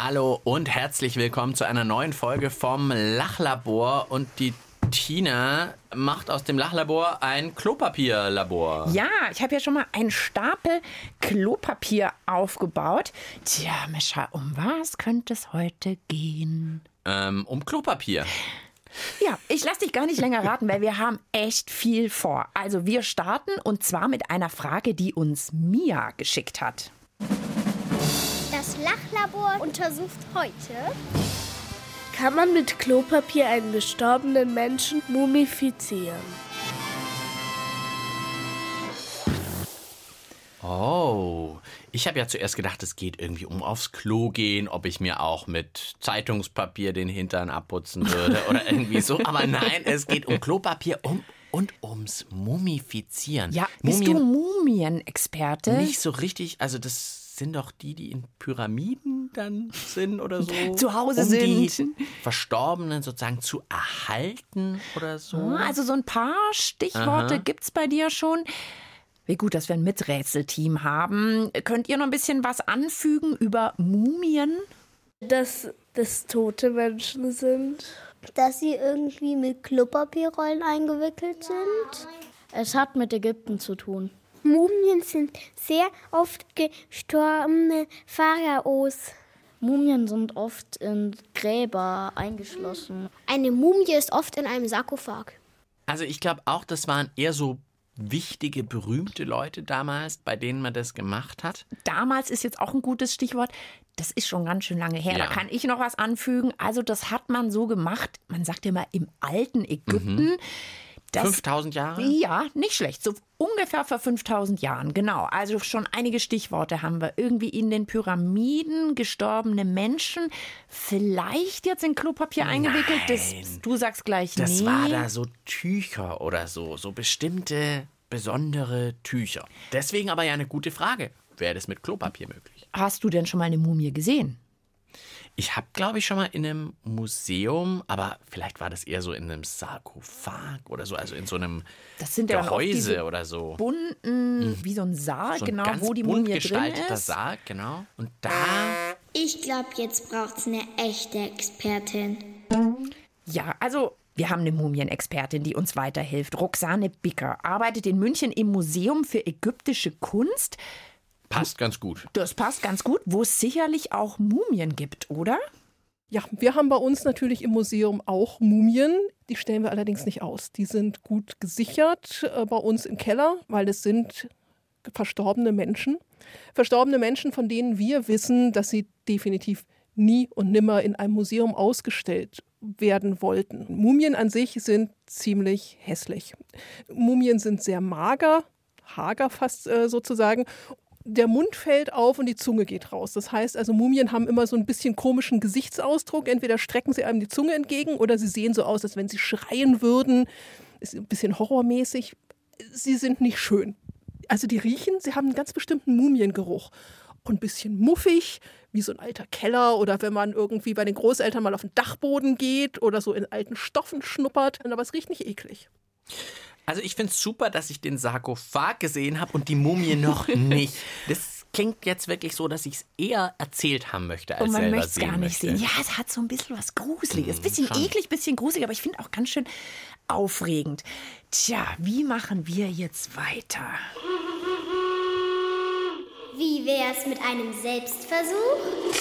Hallo und herzlich willkommen zu einer neuen Folge vom Lachlabor. Und die Tina macht aus dem Lachlabor ein Klopapierlabor. Ja, ich habe ja schon mal einen Stapel Klopapier aufgebaut. Tja, Mischa, um was könnte es heute gehen? Um Klopapier. Ja, ich lasse dich gar nicht länger raten, weil wir haben echt viel vor. Also wir starten und zwar mit einer Frage, die uns Mia geschickt hat. Das Lachlabor untersucht heute: Kann man mit Klopapier einen gestorbenen Menschen mumifizieren? Oh, ich habe ja zuerst gedacht, es geht irgendwie um aufs Klo gehen, ob ich mir auch mit Zeitungspapier den Hintern abputzen würde oder irgendwie so. Aber nein, es geht um Klopapier und ums Mumifizieren. Ja, bist du Mumienexperte? Nicht so richtig, also das sind doch die in Pyramiden dann sind oder so. Zu Hause um sind. Die Verstorbenen sozusagen zu erhalten oder so. Also so ein paar Stichworte gibt's bei dir schon. Wie gut, dass wir ein Miträtselteam haben. Könnt ihr noch ein bisschen was anfügen über Mumien? Dass das tote Menschen sind. dass sie irgendwie mit Klopapierrollen eingewickelt sind. Es hat mit Ägypten zu tun. Mumien sind sehr oft gestorbene Pharaos. Mumien sind oft in Gräber eingeschlossen. Eine Mumie ist oft in einem Sarkophag. Also ich glaube auch, das waren eher so wichtige, berühmte Leute damals, bei denen man das gemacht hat. Damals ist jetzt auch ein gutes Stichwort. Das ist schon ganz schön lange her. Ja. Da kann ich noch was anfügen. Also das hat man so gemacht, man sagt ja immer im alten Ägypten. 5000 Jahre? Ja, nicht schlecht. So ungefähr vor 5000 Jahren, genau. Also schon einige Stichworte haben wir. Irgendwie in den Pyramiden gestorbene Menschen, vielleicht jetzt in Klopapier eingewickelt. Du sagst gleich Das nee. war da so Tücher oder so bestimmte besondere Tücher. Deswegen aber ja eine gute Frage. Wäre das mit Klopapier möglich? Hast du denn schon mal eine Mumie gesehen? Ich habe, glaube ich, schon mal in einem Museum, aber vielleicht war das eher so in einem Sarkophag oder so, also in so einem Das sind ja auch Gehäuse diese oder so. bunten, wie so ein Sarg, So ein genau, ganz wo die bunt Mumie drin gestalteter ist. Sarg, genau. Und da... Ich glaube, jetzt braucht's eine echte Expertin. Ja, also wir haben eine Mumienexpertin, die uns weiterhilft. Roxane Bicker arbeitet in München im Museum für ägyptische Kunst. Passt ganz gut. Das passt ganz gut, wo es sicherlich auch Mumien gibt, oder? Ja, wir haben bei uns natürlich im Museum auch Mumien. Die stellen wir allerdings nicht aus. Die sind gut gesichert bei uns im Keller, weil es sind verstorbene Menschen. Verstorbene Menschen, von denen wir wissen, dass sie definitiv nie und nimmer in einem Museum ausgestellt werden wollten. Mumien an sich sind ziemlich hässlich. Mumien sind sehr mager, hager fast sozusagen. Der Mund fällt auf und die Zunge geht raus. Das heißt also, Mumien haben immer so ein bisschen komischen Gesichtsausdruck. Entweder strecken sie einem die Zunge entgegen oder sie sehen so aus, als wenn sie schreien würden. Ist ein bisschen horrormäßig. Sie sind nicht schön. Also die riechen, sie haben einen ganz bestimmten Mumiengeruch. Und ein bisschen muffig, wie so ein alter Keller oder wenn man irgendwie bei den Großeltern mal auf den Dachboden geht oder so in alten Stoffen schnuppert. Aber es riecht nicht eklig. Also ich finde es super, dass ich den Sarkophag gesehen habe und die Mumie noch nicht. Das klingt jetzt wirklich so, dass ich es eher erzählt haben möchte, als Und man selber möchte es sehen gar nicht möchte. sehen. Ja, es hat so ein bisschen was Gruseliges. Bisschen schon. eklig, bisschen gruselig, aber ich finde auch ganz schön aufregend. Tja, wie machen wir jetzt weiter? Wie wär's mit einem Selbstversuch?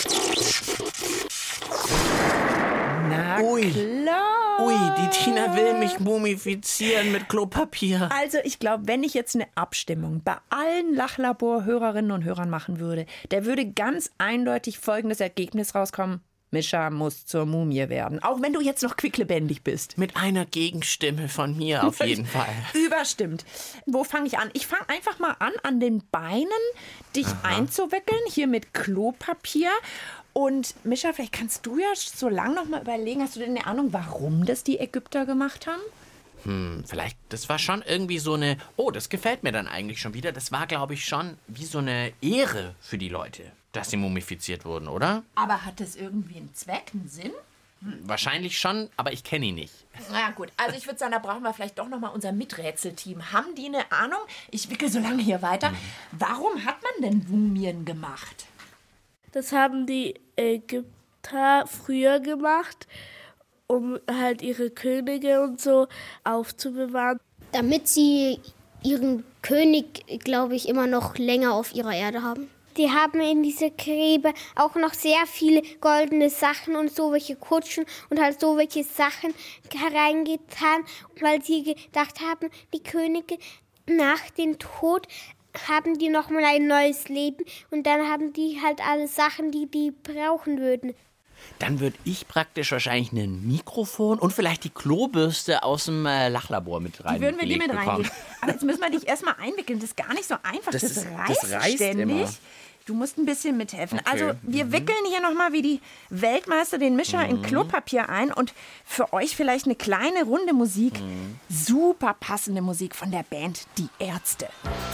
Na Ui. klar. Ui, die Tina will mich mumifizieren mit Klopapier. Also ich glaube, wenn ich jetzt eine Abstimmung bei allen Lachlabor-Hörerinnen und Hörern machen würde, da würde ganz eindeutig folgendes Ergebnis rauskommen. Mischa muss zur Mumie werden. Auch wenn du jetzt noch quicklebendig bist. Mit einer Gegenstimme von mir auf jeden Fall. Überstimmt. Wo fange ich an? Ich fange einfach mal an den Beinen, dich einzuwickeln, hier mit Klopapier. Und Mischa, vielleicht kannst du ja so lang noch mal überlegen, hast du denn eine Ahnung, warum das die Ägypter gemacht haben? Vielleicht, das war schon irgendwie so eine, oh, das gefällt mir dann eigentlich schon wieder. Das war, glaube ich, schon wie so eine Ehre für die Leute, dass sie mumifiziert wurden, oder? Aber hat das irgendwie einen Zweck, einen Sinn? Wahrscheinlich schon, aber ich kenne ihn nicht. Na gut, also ich würde sagen, da brauchen wir vielleicht doch noch mal unser Miträtselteam. Haben die eine Ahnung? Ich wickel so lange hier weiter. Warum hat man denn Mumien gemacht? Das haben die Ägypter extra früher gemacht, um halt ihre Könige und so aufzubewahren. Damit sie ihren König, glaube ich, immer noch länger auf ihrer Erde haben. Die haben in diese Gräber auch noch sehr viele goldene Sachen und so welche Kutschen und halt so welche Sachen hereingetan, weil sie gedacht haben, die Könige nach dem Tod haben die nochmal ein neues Leben und dann haben die halt alle Sachen, die die brauchen würden. Dann würde ich praktisch wahrscheinlich ein Mikrofon und vielleicht die Klobürste aus dem Lachlabor mit rein. Die würden wir dir mit reingeben. Aber jetzt müssen wir dich erstmal einwickeln. Das ist gar nicht so einfach. Das reißt ständig. Immer. Du musst ein bisschen mithelfen. Okay. Also wir wickeln hier nochmal wie die Weltmeister den Mischer in Klopapier ein und für euch vielleicht eine kleine Runde Musik. Super passende Musik von der Band Die Ärzte.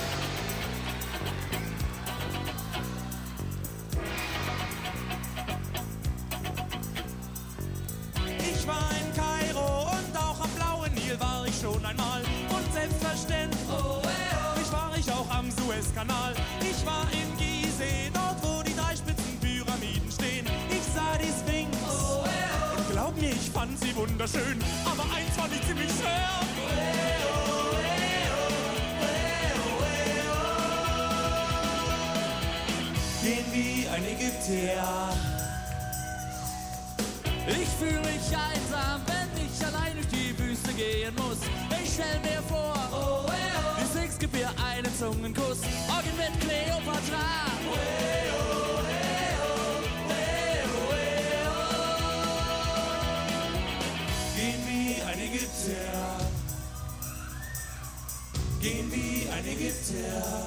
Ich war in Kairo und auch am blauen Nil war ich schon einmal. Und selbstverständlich war ich auch am Suezkanal. Ich war in Gizeh, dort wo die 3 Spitzenpyramiden stehen. Ich sah die Sphinx und glaub mir, ich fand sie wunderschön. Aber eins fand ich ziemlich schwer. Gehen wie ein Ägypter. Ich fühle mich einsam, wenn ich allein durch die Wüste gehen muss. Ich stell mir vor, die Sphinx gibt mir einen Zungenkuss. Orgien mit Kleopatra. Gehen wie ein Ägypter. Gehen wie ein Ägypter.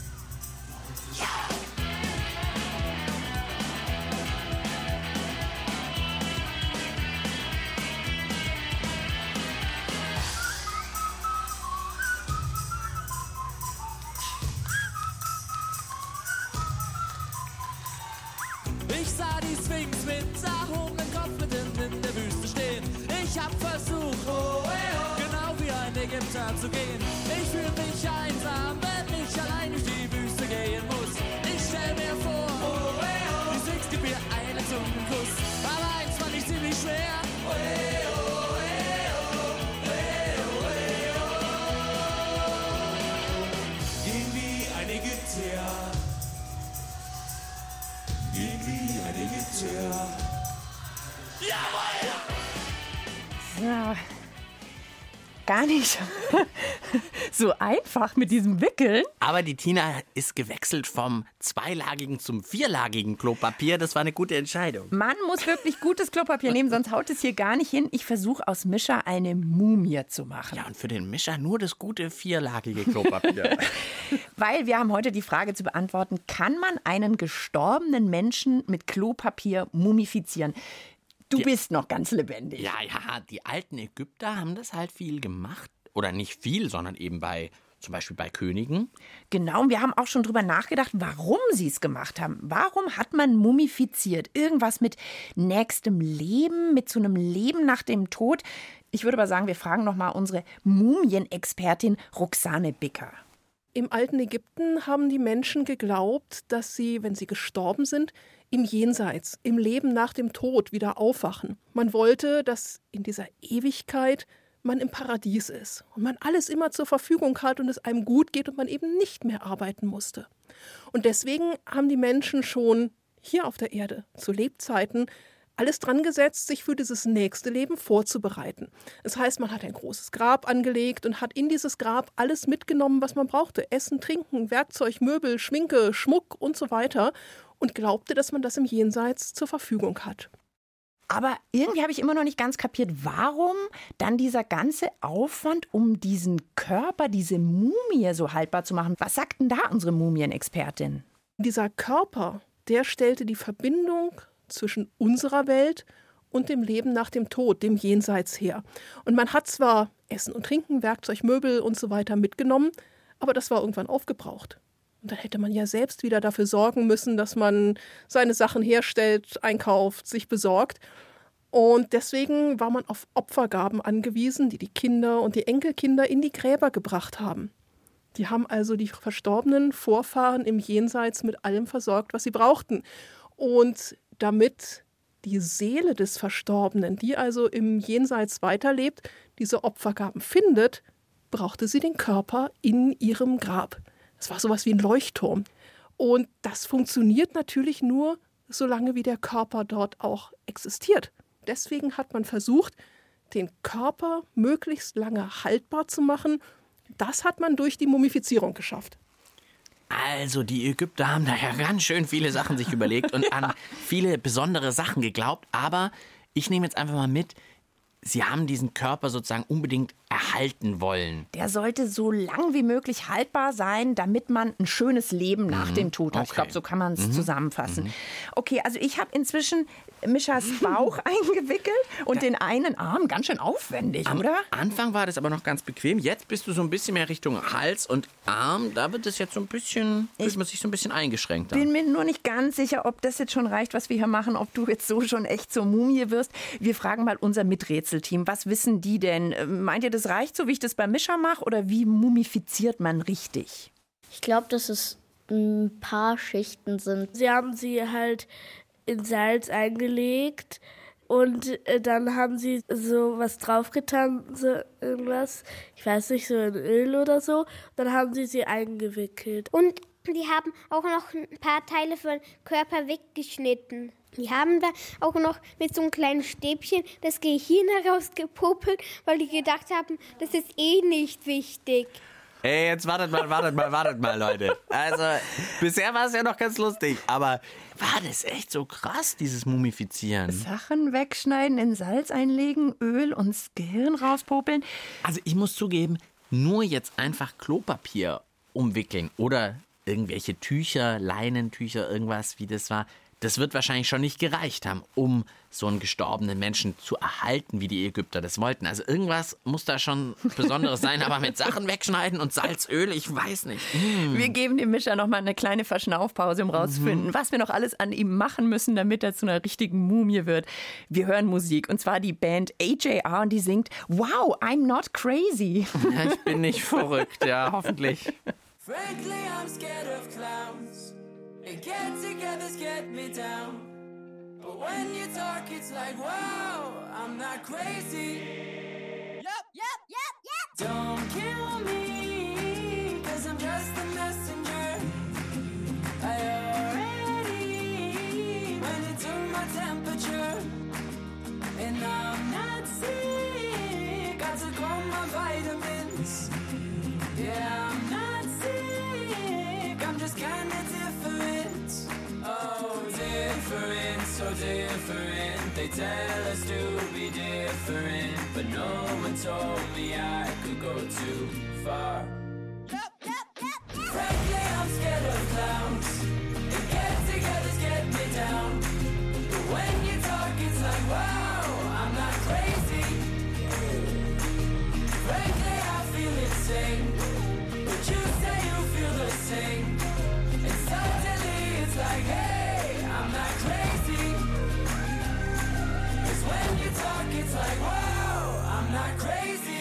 Ich sah die Sphinx mit erhobenem Kopf mitten in der Wüste stehen. Ich hab versucht, genau wie ein Ägypter zu gehen. Ich fühl mich einsam, wenn ich allein durch die Wüste gehen muss. Ich stell mir vor, die Sphinx gibt mir einen Zungenkuss. Aber eins fand ich ziemlich schwer. Gehen wie ein Ägypter. Gehen wie ein Ägypter. Ja, gar nicht so einfach mit diesem Wickeln. Aber die Tina ist gewechselt vom zweilagigen zum vierlagigen Klopapier. Das war eine gute Entscheidung. Man muss wirklich gutes Klopapier nehmen, sonst haut es hier gar nicht hin. Ich versuche aus Mischer eine Mumie zu machen. Ja, und für den Mischer nur das gute vierlagige Klopapier. Weil wir haben heute die Frage zu beantworten, kann man einen gestorbenen Menschen mit Klopapier mumifizieren? Du bist noch ganz lebendig. Ja, die alten Ägypter haben das halt viel gemacht. Oder nicht viel, sondern eben zum Beispiel bei Königen. Genau, und wir haben auch schon drüber nachgedacht, warum sie es gemacht haben. Warum hat man mumifiziert? Irgendwas mit nächstem Leben, mit so einem Leben nach dem Tod? Ich würde aber sagen, wir fragen noch mal unsere Mumienexpertin Roxane Bicker. Im alten Ägypten haben die Menschen geglaubt, dass sie, wenn sie gestorben sind, im Jenseits, im Leben nach dem Tod wieder aufwachen. Man wollte, dass in dieser Ewigkeit man im Paradies ist und man alles immer zur Verfügung hat und es einem gut geht und man eben nicht mehr arbeiten musste. Und deswegen haben die Menschen schon hier auf der Erde zu Lebzeiten alles dran gesetzt, sich für dieses nächste Leben vorzubereiten. Das heißt, man hat ein großes Grab angelegt und hat in dieses Grab alles mitgenommen, was man brauchte. Essen, Trinken, Werkzeug, Möbel, Schminke, Schmuck und so weiter. Und glaubte, dass man das im Jenseits zur Verfügung hat. Aber irgendwie habe ich immer noch nicht ganz kapiert, warum dann dieser ganze Aufwand, um diesen Körper, diese Mumie so haltbar zu machen. Was sagt denn da unsere Mumienexpertin? Dieser Körper, der stellte die Verbindung zwischen unserer Welt und dem Leben nach dem Tod, dem Jenseits her. Und man hat zwar Essen und Trinken, Werkzeug, Möbel und so weiter mitgenommen, aber das war irgendwann aufgebraucht. Und dann hätte man ja selbst wieder dafür sorgen müssen, dass man seine Sachen herstellt, einkauft, sich besorgt. Und deswegen war man auf Opfergaben angewiesen, die die Kinder und die Enkelkinder in die Gräber gebracht haben. Die haben also die verstorbenen Vorfahren im Jenseits mit allem versorgt, was sie brauchten. Und damit die Seele des Verstorbenen, die also im Jenseits weiterlebt, diese Opfergaben findet, brauchte sie den Körper in ihrem Grab. Das war sowas wie ein Leuchtturm. Und das funktioniert natürlich nur, solange wie der Körper dort auch existiert. Deswegen hat man versucht, den Körper möglichst lange haltbar zu machen. Das hat man durch die Mumifizierung geschafft. Also die Ägypter haben da ja ganz schön viele Sachen sich überlegt und an viele besondere Sachen geglaubt. Aber ich nehme jetzt einfach mal mit, sie haben diesen Körper sozusagen unbedingt erhalten wollen. Der sollte so lang wie möglich haltbar sein, damit man ein schönes Leben nach dem Tod hat. Okay. Ich glaube, so kann man es zusammenfassen. Okay, also ich habe inzwischen Mischas Bauch eingewickelt und den einen Arm. Ganz schön aufwendig, Am oder? Anfang war das aber noch ganz bequem. Jetzt bist du so ein bisschen mehr Richtung Hals und Arm. Da wird es jetzt so ein bisschen, fühlt man sich so ein bisschen eingeschränkt. Bin mir nur nicht ganz sicher, ob das jetzt schon reicht, was wir hier machen, ob du jetzt so schon echt zur Mumie wirst. Wir fragen mal unser Miträtselteam. Was wissen die denn? Meint ihr, das reicht so, wie ich das bei Mischa mache? Oder wie mumifiziert man richtig? Ich glaube, dass es ein paar Schichten sind. Sie haben sie halt in Salz eingelegt und dann haben sie so was draufgetan, so irgendwas, ich weiß nicht, so in Öl oder so. Dann haben sie eingewickelt. Und die haben auch noch ein paar Teile von Körper weggeschnitten. Die haben da auch noch mit so einem kleinen Stäbchen das Gehirn herausgepopelt, weil die gedacht haben, das ist eh nicht wichtig. Hey, jetzt wartet mal, Leute. Also, bisher war es ja noch ganz lustig, aber war das echt so krass, dieses Mumifizieren? Sachen wegschneiden, in Salz einlegen, Öl und das Gehirn rauspopeln. Also, ich muss zugeben, nur jetzt einfach Klopapier umwickeln oder irgendwelche Tücher, Leinentücher, irgendwas, wie das war, das wird wahrscheinlich schon nicht gereicht haben, um so einen gestorbenen Menschen zu erhalten, wie die Ägypter das wollten. Also irgendwas muss da schon Besonderes sein, aber mit Sachen wegschneiden und Salzöl, ich weiß nicht. Wir geben dem Mischa noch mal eine kleine Verschnaufpause, um rauszufinden, was wir noch alles an ihm machen müssen, damit er zu einer richtigen Mumie wird. Wir hören Musik, und zwar die Band AJR, und die singt Wow, I'm not crazy. Ja, ich bin nicht verrückt, ja, hoffentlich. Frankly, I'm scared of clowns. And get-togethers get me down. But when you talk, it's like, wow, I'm not crazy. Yep. Don't kill me, 'cause I'm just a messenger. I already went into my temperature. And I'm not sick, I took all my vitamins. Yeah, I'm not sick, I'm just kinda different. Oh, different, so different. They tell us to be different, but no one told me I could go too far. Frankly, I'm scared of clowns. And get-togethers get me down. But when you talk, it's like, wow, I'm not crazy. Frankly, I feel insane. But you say you feel the same. And suddenly it's like, hey, I'm not crazy. 'Cause when you talk, it's like, wow, I'm not crazy.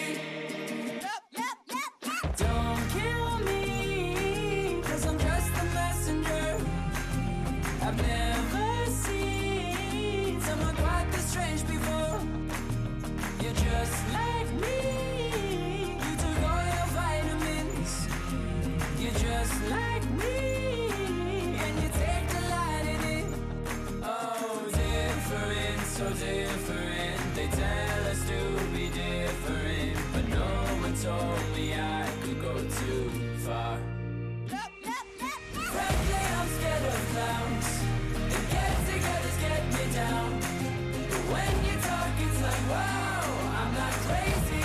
Don't kill me, 'cause I'm just a messenger. I've never seen someone quite this strange before. You're just like me. You took all your vitamins. You're just like me, and you take delight in it. Oh, different, so different. They tell us to be different, but no one told me I could go too far. Frankly, I'm scared of clowns. And get-togethers get me down. But when you talk, it's like, wow, I'm not crazy.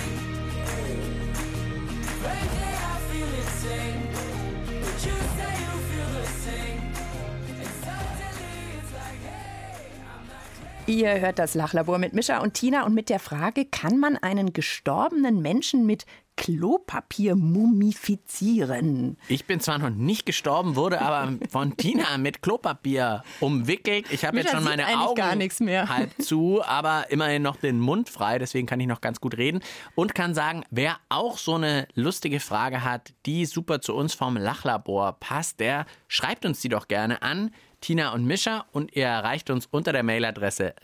Frankly, I feel insane. But you say you feel the same. And suddenly it's like, hey, I'm not crazy. Ihr hört das Lachlabor mit Mischa und Tina und mit der Frage, kann man einen gestorbenen Menschen mit Klopapier mumifizieren? Ich bin zwar noch nicht gestorben, wurde aber von Tina mit Klopapier umwickelt. Ich habe jetzt Mischa schon sieht meine eigentlich Augen gar nichts mehr. halb zu, aber immerhin noch den Mund frei, deswegen kann ich noch ganz gut reden und kann sagen, wer auch so eine lustige Frage hat, die super zu uns vom Lachlabor passt, der schreibt uns die doch gerne an Tina und Mischa. Und ihr erreicht uns unter der Mailadresse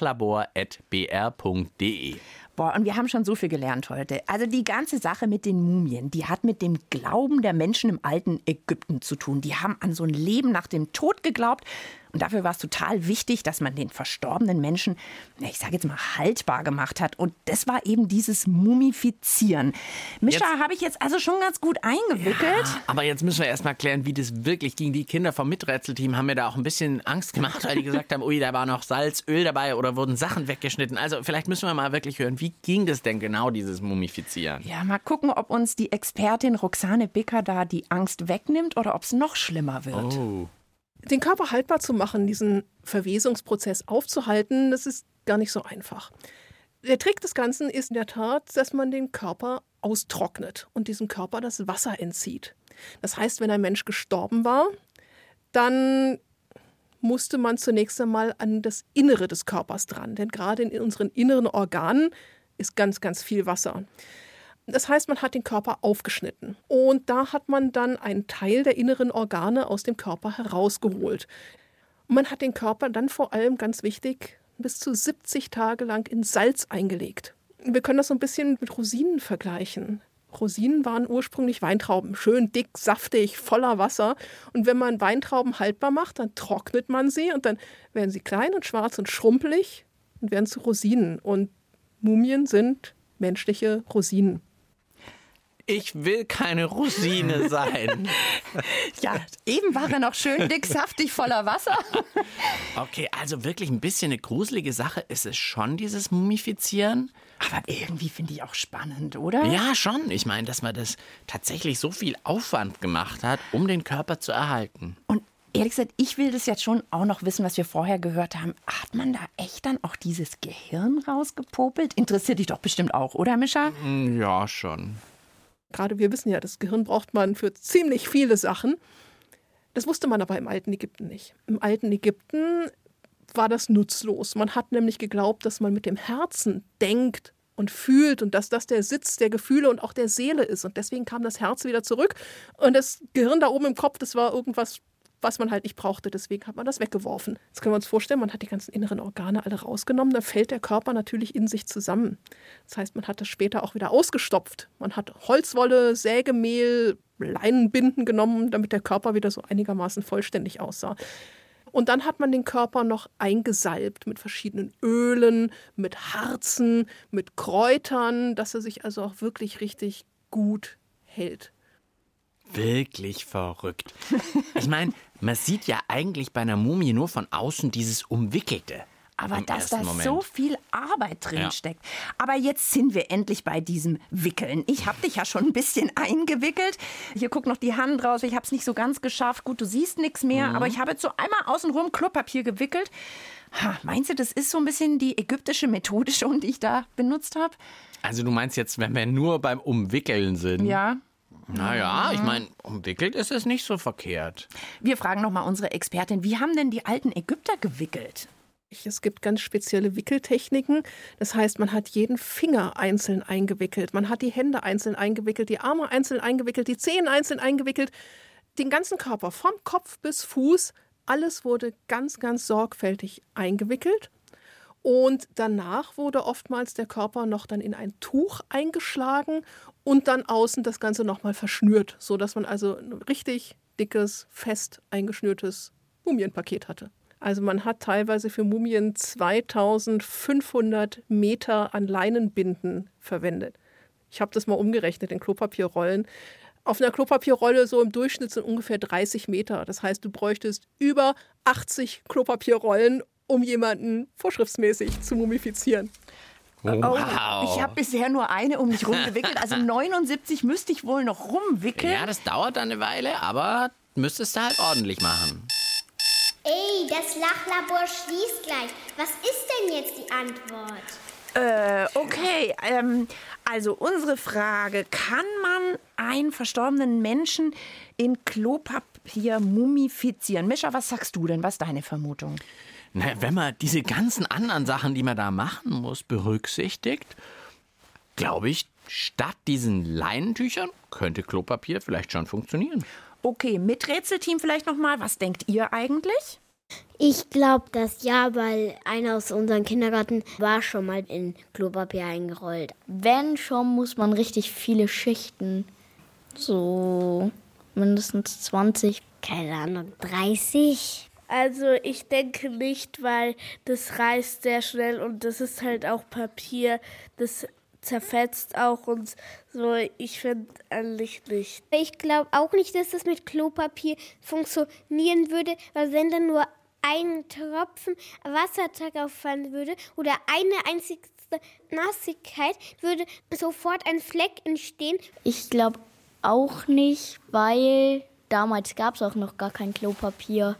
lachlabor@br.de. Boah, und wir haben schon so viel gelernt heute. Also die ganze Sache mit den Mumien, die hat mit dem Glauben der Menschen im alten Ägypten zu tun. Die haben an so ein Leben nach dem Tod geglaubt. Und dafür war es total wichtig, dass man den verstorbenen Menschen, ich sage jetzt mal, haltbar gemacht hat. Und das war eben dieses Mumifizieren. Mischa habe ich jetzt also schon ganz gut eingewickelt. Ja, aber jetzt müssen wir erst mal klären, wie das wirklich ging. Die Kinder vom Miträtselteam haben mir da auch ein bisschen Angst gemacht, weil die gesagt haben, ui, da war noch Salz, Öl dabei oder wurden Sachen weggeschnitten. Also vielleicht müssen wir mal wirklich hören, wie ging das denn genau, dieses Mumifizieren? Ja, mal gucken, ob uns die Expertin Roxane Bicker da die Angst wegnimmt oder ob es noch schlimmer wird. Oh. Den Körper haltbar zu machen, diesen Verwesungsprozess aufzuhalten, das ist gar nicht so einfach. Der Trick des Ganzen ist in der Tat, dass man den Körper austrocknet und diesem Körper das Wasser entzieht. Das heißt, wenn ein Mensch gestorben war, dann musste man zunächst einmal an das Innere des Körpers dran. Denn gerade in unseren inneren Organen ist ganz, ganz viel Wasser. Das heißt, man hat den Körper aufgeschnitten. Und da hat man dann einen Teil der inneren Organe aus dem Körper herausgeholt. Und man hat den Körper dann vor allem, ganz wichtig, bis zu 70 Tage lang in Salz eingelegt. Wir können das so ein bisschen mit Rosinen vergleichen. Rosinen waren ursprünglich Weintrauben, schön dick, saftig, voller Wasser. Und wenn man Weintrauben haltbar macht, dann trocknet man sie und dann werden sie klein und schwarz und schrumpelig und werden zu Rosinen. Und Mumien sind menschliche Rosinen. Ich will keine Rosine sein. Ja, eben war er noch schön dick, saftig, voller Wasser. Okay, also wirklich ein bisschen eine gruselige Sache ist es schon, dieses Mumifizieren. Aber irgendwie finde ich auch spannend, oder? Ja, schon. Ich meine, dass man das tatsächlich so viel Aufwand gemacht hat, um den Körper zu erhalten. Und ehrlich gesagt, ich will das jetzt schon auch noch wissen, was wir vorher gehört haben. Hat man da echt dann auch dieses Gehirn rausgepopelt? Interessiert dich doch bestimmt auch, oder, Mischa? Ja, schon. Gerade wir wissen ja, das Gehirn braucht man für ziemlich viele Sachen. Das wusste man aber im alten Ägypten nicht. Im alten Ägypten war das nutzlos. Man hat nämlich geglaubt, dass man mit dem Herzen denkt und fühlt und dass das der Sitz der Gefühle und auch der Seele ist. Und deswegen kam das Herz wieder zurück. Und das Gehirn da oben im Kopf, das war irgendwas, was man halt nicht brauchte. Deswegen hat man das weggeworfen. Jetzt können wir uns vorstellen, man hat die ganzen inneren Organe alle rausgenommen. Dann fällt der Körper natürlich in sich zusammen. Das heißt, man hat das später auch wieder ausgestopft. Man hat Holzwolle, Sägemehl, Leinenbinden genommen, damit der Körper wieder so einigermaßen vollständig aussah. Und dann hat man den Körper noch eingesalbt mit verschiedenen Ölen, mit Harzen, mit Kräutern, dass er sich also auch wirklich richtig gut hält. Wirklich verrückt. Ich meine, man sieht ja eigentlich bei einer Mumie nur von außen dieses Umwickelte. Aber dass da so viel Arbeit drin steckt. Aber jetzt sind wir endlich bei diesem Wickeln. Ich habe dich ja schon ein bisschen eingewickelt. Hier guckt noch die Hand raus. Ich habe es nicht so ganz geschafft. Gut, du siehst nichts mehr. Aber ich habe jetzt so einmal außenrum Klopapier gewickelt. Meinst du, das ist so ein bisschen die ägyptische Methode schon, die ich da benutzt habe? Also du meinst jetzt, wenn wir nur beim Umwickeln sind? Ja. Naja, ich meine, umwickelt ist es nicht so verkehrt. Wir fragen noch mal unsere Expertin, wie haben denn die alten Ägypter gewickelt? Es gibt ganz spezielle Wickeltechniken. Das heißt, man hat jeden Finger einzeln eingewickelt. Man hat die Hände einzeln eingewickelt, die Arme einzeln eingewickelt, die Zehen einzeln eingewickelt. Den ganzen Körper, vom Kopf bis Fuß, alles wurde ganz, ganz sorgfältig eingewickelt. Und danach wurde oftmals der Körper noch dann in ein Tuch eingeschlagen und dann außen das Ganze nochmal verschnürt, sodass man also ein richtig dickes, fest eingeschnürtes Mumienpaket hatte. Also man hat teilweise für Mumien 2500 Meter an Leinenbinden verwendet. Ich habe das mal umgerechnet in Klopapierrollen. Auf einer Klopapierrolle so im Durchschnitt sind ungefähr 30 Meter. Das heißt, du bräuchtest über 80 Klopapierrollen, um jemanden vorschriftsmäßig zu mumifizieren. Wow. Ich habe bisher nur eine um mich rumgewickelt. Also 79 müsste ich wohl noch rumwickeln. Ja, das dauert dann eine Weile, aber müsstest du halt ordentlich machen. Ey, das Lachlabor schließt gleich. Was ist denn jetzt die Antwort? Okay, also unsere Frage, kann man einen verstorbenen Menschen in Klopapier mumifizieren? Mischa, was sagst du denn? Was ist deine Vermutung? Na, wenn man diese ganzen anderen Sachen, die man da machen muss, berücksichtigt, glaube ich, statt diesen Leinentüchern könnte Klopapier vielleicht schon funktionieren. Okay, mit Rätselteam vielleicht nochmal. Was denkt ihr eigentlich? Ich glaube, das ja, weil einer aus unserem Kindergarten war schon mal in Klopapier eingerollt. Wenn schon, muss man richtig viele Schichten. So mindestens 20. Keine Ahnung, 30? Also ich denke nicht, weil das reißt sehr schnell und das ist halt auch Papier, das zerfetzt auch und so. Ich finde eigentlich nicht. Ich glaube auch nicht, dass das mit Klopapier funktionieren würde, weil wenn dann nur ein Tropfen Wasser drauf fallen würde oder eine einzige Nassigkeit, würde sofort ein Fleck entstehen. Ich glaube auch nicht, weil damals gab es auch noch gar kein Klopapier.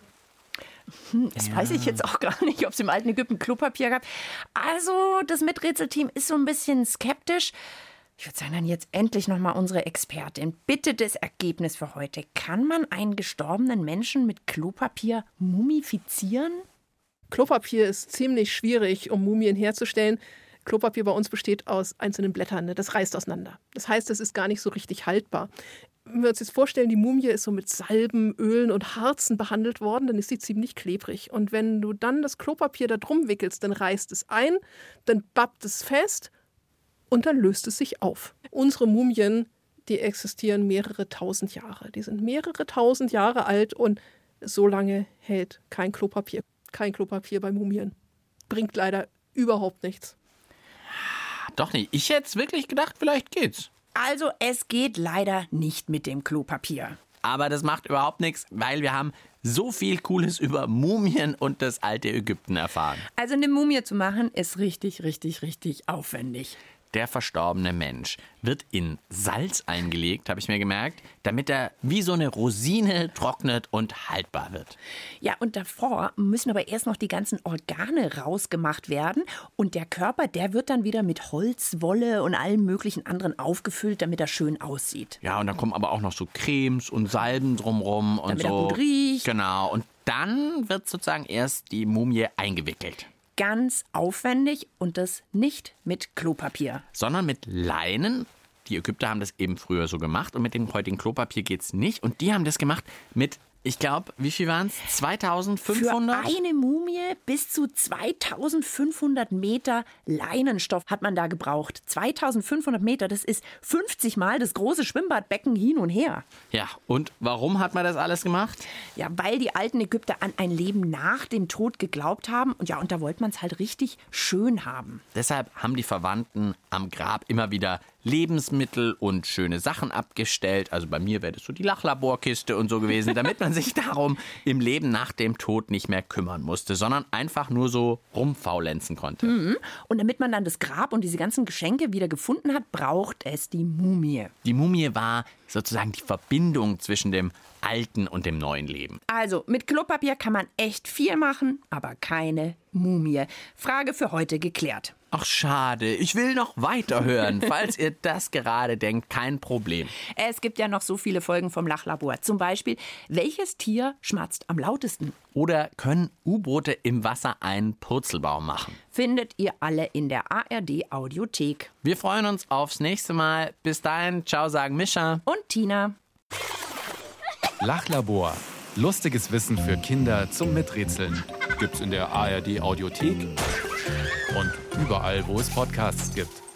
Das weiß ich jetzt auch gar nicht, ob es im alten Ägypten Klopapier gab. Also, das Miträtselteam ist so ein bisschen skeptisch. Ich würde sagen, dann jetzt endlich nochmal unsere Expertin. Bitte das Ergebnis für heute. Kann man einen gestorbenen Menschen mit Klopapier mumifizieren? Klopapier ist ziemlich schwierig, um Mumien herzustellen. Klopapier bei uns besteht aus einzelnen Blättern, ne? Das reißt auseinander. Das heißt, es ist gar nicht so richtig haltbar. Wenn wir uns jetzt vorstellen, die Mumie ist so mit Salben, Ölen und Harzen behandelt worden, dann ist sie ziemlich klebrig. Und wenn du dann das Klopapier da drum wickelst, dann reißt es ein, dann bappt es fest und dann löst es sich auf. Unsere Mumien, die existieren mehrere tausend Jahre. Die sind mehrere tausend Jahre alt und so lange hält kein Klopapier. Kein Klopapier bei Mumien. Bringt leider überhaupt nichts. Doch nicht. Ich hätte wirklich gedacht, vielleicht geht's. Also, es geht leider nicht mit dem Klopapier. Aber das macht überhaupt nichts, weil wir haben so viel Cooles über Mumien und das alte Ägypten erfahren. Also, eine Mumie zu machen, ist richtig, richtig, richtig aufwendig. Der verstorbene Mensch wird in Salz eingelegt, habe ich mir gemerkt, damit er wie so eine Rosine trocknet und haltbar wird. Ja, und davor müssen aber erst noch die ganzen Organe rausgemacht werden. Und der Körper, der wird dann wieder mit Holz, Wolle und allem möglichen anderen aufgefüllt, damit er schön aussieht. Ja, und dann kommen aber auch noch so Cremes und Salben drumrum und damit so. er gut riecht. Genau, und dann wird sozusagen erst die Mumie eingewickelt. Ganz aufwendig und das nicht mit Klopapier. Sondern mit Leinen. Die Ägypter haben das eben früher so gemacht und mit dem heutigen Klopapier geht's nicht. Und die haben das gemacht mit, ich glaube, wie viel waren es? 2500? Für eine Mumie bis zu 2500 Meter Leinenstoff hat man da gebraucht. 2500 Meter, das ist 50 Mal das große Schwimmbadbecken hin und her. Ja, und warum hat man das alles gemacht? Ja, weil die alten Ägypter an ein Leben nach dem Tod geglaubt haben. Und ja, und da wollte man es halt richtig schön haben. Deshalb haben die Verwandten am Grab immer wieder Lebensmittel und schöne Sachen abgestellt. Also bei mir wäre das so die Lachlaborkiste und so gewesen, damit man sich darum im Leben nach dem Tod nicht mehr kümmern musste, sondern einfach nur so rumfaulenzen konnte. Mhm. Und damit man dann das Grab und diese ganzen Geschenke wieder gefunden hat, braucht es die Mumie. Die Mumie war sozusagen die Verbindung zwischen dem alten und dem neuen Leben. Also, mit Klopapier kann man echt viel machen, aber keine Mumie. Frage für heute geklärt. Ach, schade. Ich will noch weiterhören. Falls ihr das gerade denkt, kein Problem. Es gibt ja noch so viele Folgen vom Lachlabor. Zum Beispiel, welches Tier schmatzt am lautesten? Oder können U-Boote im Wasser einen Purzelbaum machen? Findet ihr alle in der ARD-Audiothek. Wir freuen uns aufs nächste Mal. Bis dahin, ciao, sagen Mischa und Tina. Lachlabor. Lustiges Wissen für Kinder zum Miträtseln. Gibt's in der ARD-Audiothek und überall, wo es Podcasts gibt.